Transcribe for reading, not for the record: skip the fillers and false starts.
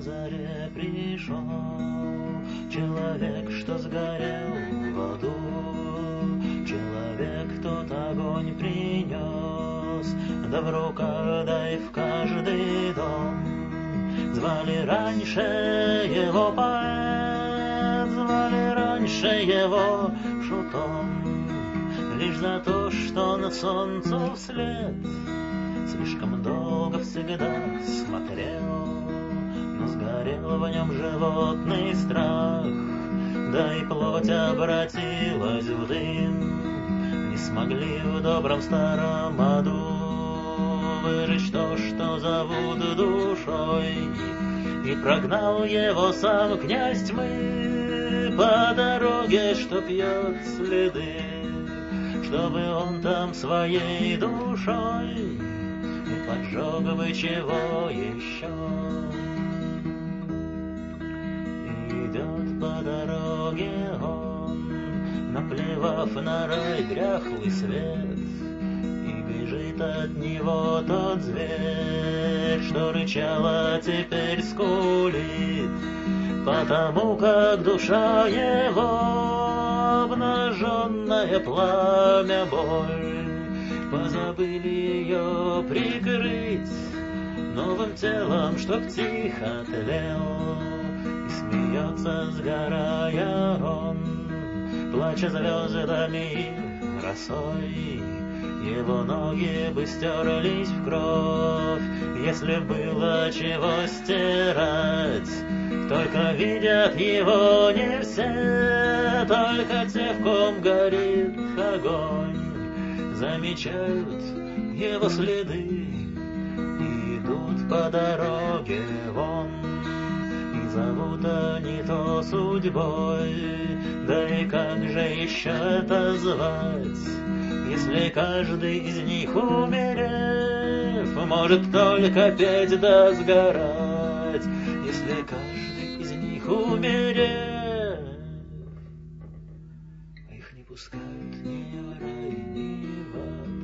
заре пришел человек, что сгорел в аду. Человек тот огонь принес, да в руках, да и в каждый дом. Звали раньше его поэт, звали раньше его шутом, лишь за то, что он солнцу вслед слишком долго всегда смотрел. Но сгорел в нем животный страх, да и плоть обратилась в дым. Не смогли в добром старом аду выжечь то, что зовут душой, и прогнал его сам князь тьмы по дороге, что пьет следы, чтобы он там своей душой не поджег бы чего еще. Идет по дороге он, наплевав на рай дряхлый свет, и бежит от него тот зверь, что рычала теперь скулит, потому как душа его обнаженное пламя боль. Позабыли ее прикрыть новым телом, чтоб тихо тлел. И смеется, сгорая он, плача звездами и росой. Его ноги бы стерлись в кровь, если было чего стирать. Только видят его не все, только те, в ком горит огонь, замечают его следы и идут по дороге вон. И зовут они то судьбой, да и как же еще это звать, если каждый из них, умерев, может только петь да сгорать. Если каждый из них, умерев, их не пускают ни в рай, ни в ад.